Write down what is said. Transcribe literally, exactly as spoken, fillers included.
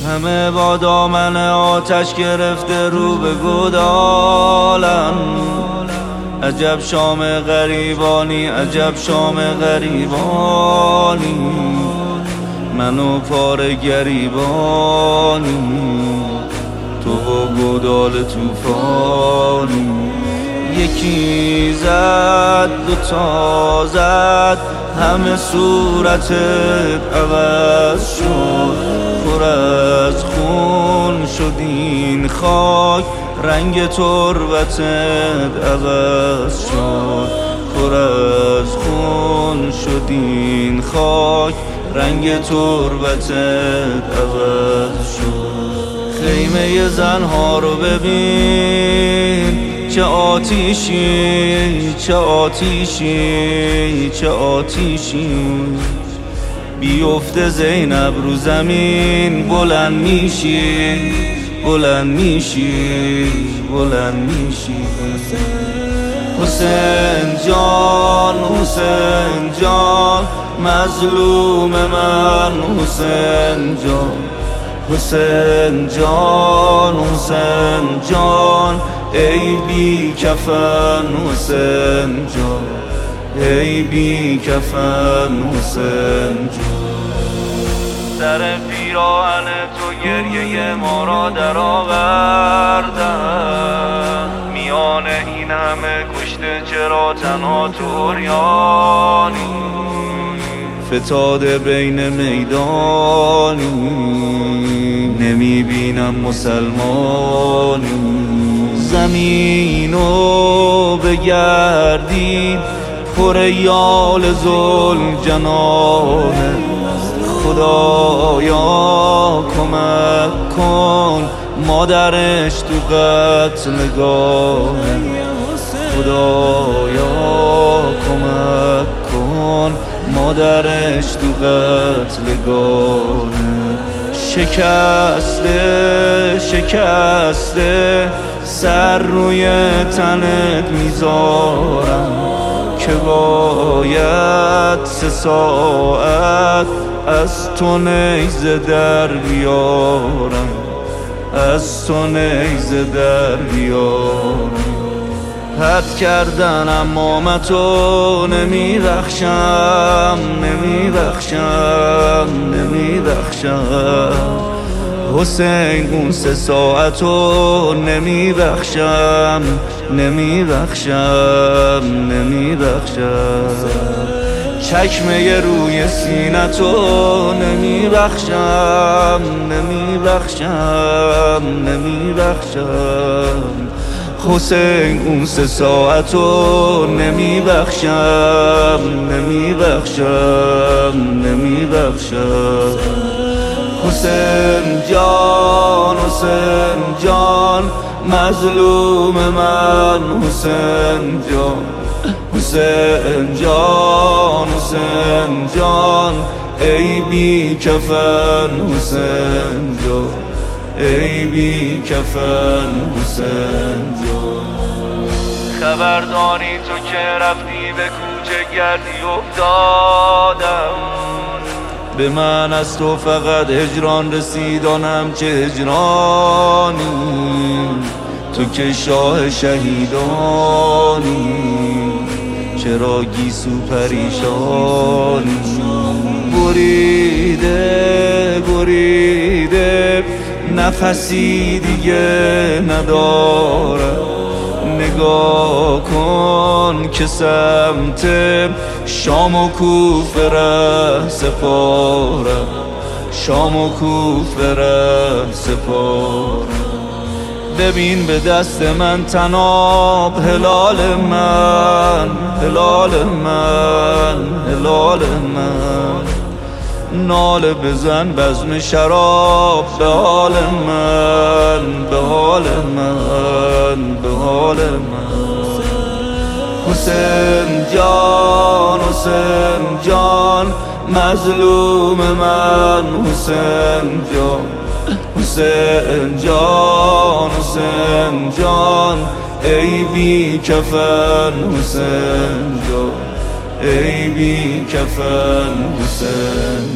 همه با دامن آتش گرفته رو به گودالن. عجب شام غریبانی، عجب شام غریبانی، منو پاره گریبانی، تو و گودال توفانی. یکی زد دوتا زد، همه صورتت عوض شد، پر از خون شد این خاک، رنگ تربتت عوض شد، پر از خون شد این خاک، رنگ تربتت عوض شد. خیمه زنها رو ببین، چه آتیشی چه آتیشی چه آتیشی. بیفته زینب رو زمین، بلند میشی بلند میشی بلند میشی. حسین جان حسین جان، مظلوم من حسین جان، حسین جان حسین جان، ای بی کفن حسین جان، ای بی کفن حسین جان. در پیراهن تو گریه ما را در آوردن، میان این همه کشته چرا تنها تو عریانی؟ فتاده بین میدانی، نمیبینم مسلمانی. زمینو بگردی پر یال ذوالجلالة، خدایا کمک کن مادرش تو قتلگاهه، خدایا کمک کن مادرش تو قتلگاهه. شکسته شکسته سر روی تنت میذارم، که باید سه ساعت از تو نیزه در بیارم، از تو نیزه در بیارم. حد کردن اما من تو نمیبخشم نمیبخشم نمیبخشم. حسین اون سه ساعتو نمیبخشم نمیبخشم نمیبخشم. چکمه روی سینتو نمیبخشم نمیبخشم نمیبخشم. حسین اون سه ساعتو نمیبخشم نمیبخشم نمیبخشم. حسین جان حسین جان، مظلوم من حسین جان، حسین جان حسین جان، ای بی کفن حسین جان، ای بی کفن حسین جان. خبرداری تو که رفتی به کوچه گردی افتادم، به من از تو فقط هجران رسید آنم چه هجرانی. تو که شاه شهیدانی، چرا گیسو پریشانی. بریده بریده نفسی دیگه ندارم، نگاه کن که سمت شام و کوفه ره سپارم، شام و کوفه ره سپارم. ببین به دست من تناب هلال من، هلال من، هلال من. ناله بزن بزم شراب به حال من، به حال من، به حال من. حسین جان حسین جان، مظلوم من حسین جان، حسین جان حسین جان، ای بی کفن حسین جان، ای بی کفن حسین